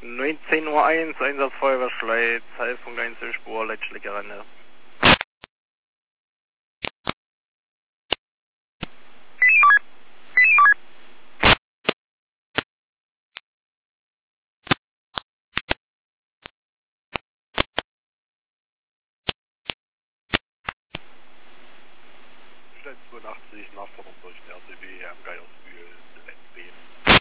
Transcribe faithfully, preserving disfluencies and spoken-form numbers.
neunzehn Uhr eins, Einsatz Feuerwehrschleit, Zeitpunkt eins zur Spur, Leitschlägerrenne. zweiundachtzig, Nachfahrt durch den R T B am Geiersbühl, N B.